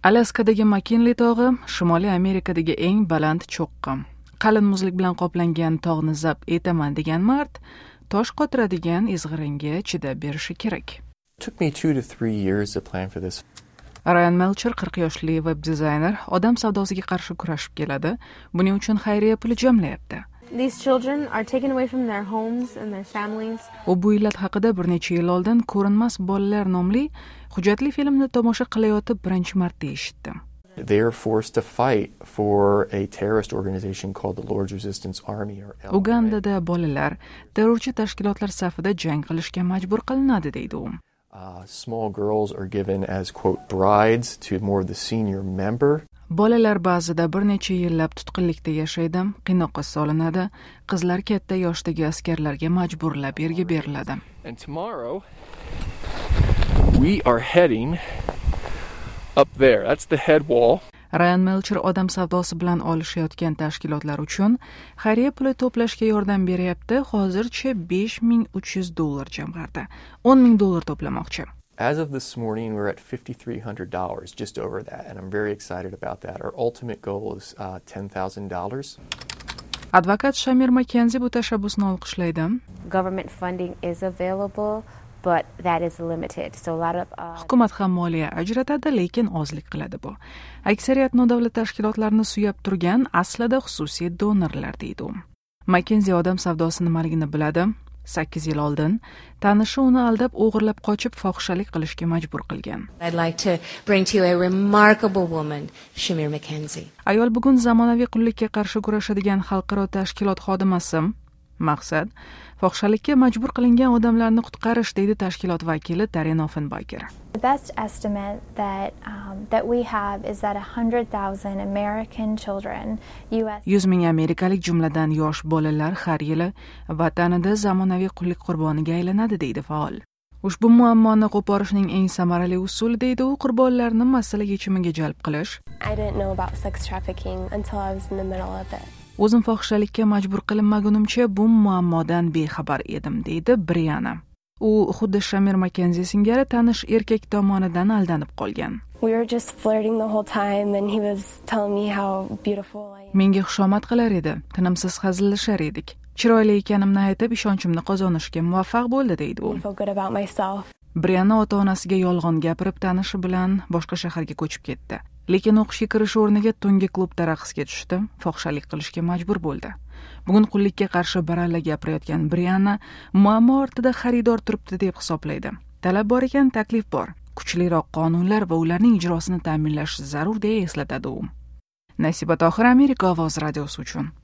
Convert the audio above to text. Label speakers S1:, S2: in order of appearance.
S1: Alaskadagi McKinley tog'i Shimoliy Amerikadagi eng baland cho'qqi. Qalin muzlik bilan qoplangan tog'ni zabt etaman degan mard tosh qotiradigan izg'iringa chidab berishi kerak.
S2: It took me 2 to 3 years to plan for this.
S1: Ryan Melcher 40 yoshli web dizayner odam savdosiga qarshi kurashib keladi. Buning uchun xayriya puli jamlayapti.
S3: These children are taken away from their homes and their families.
S1: U bu illat haqida bir necha yil oldin Ko'rinmas bolalar nomli hujjatli filmni tomosha qilayotib birinchi marta eshitdim.
S2: They are forced to fight for a terrorist organization called the Lord's Resistance Army or LRA.
S1: Ugandada bolalar terrorchi tashkilotlar safida jang qilishga majbur qilinadi deydi u.
S2: Small girls are given as quote brides to more of the senior member.
S1: Bolalar ba'zida bir necha yillab tutqinlikda yashaydi, qiynoqqa solinadi, qizlar katta yoshdagi askarlarga majburlab yerga beriladi.
S2: And tomorrow we are heading up there. That's the head wall.
S1: Ryan Melcher odam savdosi bilan olishayotgan tashkilotlar uchun xayriya puli to'plashga yordam beryapti. Hozircha $5,300 jamg'ardi. $10,000 to'plamoqchi.
S2: As of this morning, we're at $5,300, just over that, and I'm very excited about that. Our ultimate goal is $10,000.
S1: Advokat Shamir Mackenzie bu tashabbusni olqishlaydi.
S4: Government funding is available, but that is limited. So a lot of
S1: Hukumat ham moliya ajratadi, lekin ozlik qiladi bu. Aksariyat nodavlat tashkilotlarni suyab turgan aslida xususiy donorlar deydi u. Mackenzie odam savdosi nimaligini biladi. 8 yil oldin tanishi uni aldab o'g'irlab qochib fohishalik qilishga majbur qilgan.
S5: I'd like to bring to you a remarkable woman, Shamir Mackenzie.
S1: Ayol bugun zamonaviy qullikka qarshi kurashadigan xalqaro tashkilot xodimasi. Maqsad fohishalikka majbur qilingan odamlarni qutqarish deydi tashkilot vakili Darren Offenbacher.
S6: The best estimate that we have is that 100,000 American children,
S1: 100 ming amerikalik jumladan yosh bolalar har yili vatanida zamonaviy qullik qurboniga aylanadi deydi faol. Ushbu muammoni qo'porishning eng samarali usuli deydi u qurbonlarni masala yechimiga jalb qilish.
S3: I didn't know about sex trafficking until I was in the middle of it.
S1: O'zim fohishalikka majbur qilinmagunimcha bu muammodan bexabar edim deydi Brianna. U xuddi Shamir Mackenzie singari tanish erkak tomonidan aldanib qolgan.
S3: We were just flirting the whole time and he was telling me how beautiful I am.
S1: Menga xushomad qilar edi, tinimsiz hazillashar edik. Chiroyli ekanimni aytib ishonchimni qozonishga muvaffaq bo'ldi deydi u.
S3: I feel good about myself.
S1: Brianna ota-onasiga yolg'on gapirib tanishi bilan boshqa shaharga ko'chib ketdi. Lekin o'qishga kirish o'rniga tungi klubda raqsga tushdi, fohishalik qilishga majbur bo'ldi. Bugun qullikka qarshi baralla gapirayotgan Brianna muammo ortida xaridor turibdi deb hisoblaydi. Talab bor ekan, taklif bor. Kuchliroq qonunlar va ularning ijrosini ta'minlash zarur deya eslatadi u. Nasiba Tohir, Amerika ovozi radiosi uchun.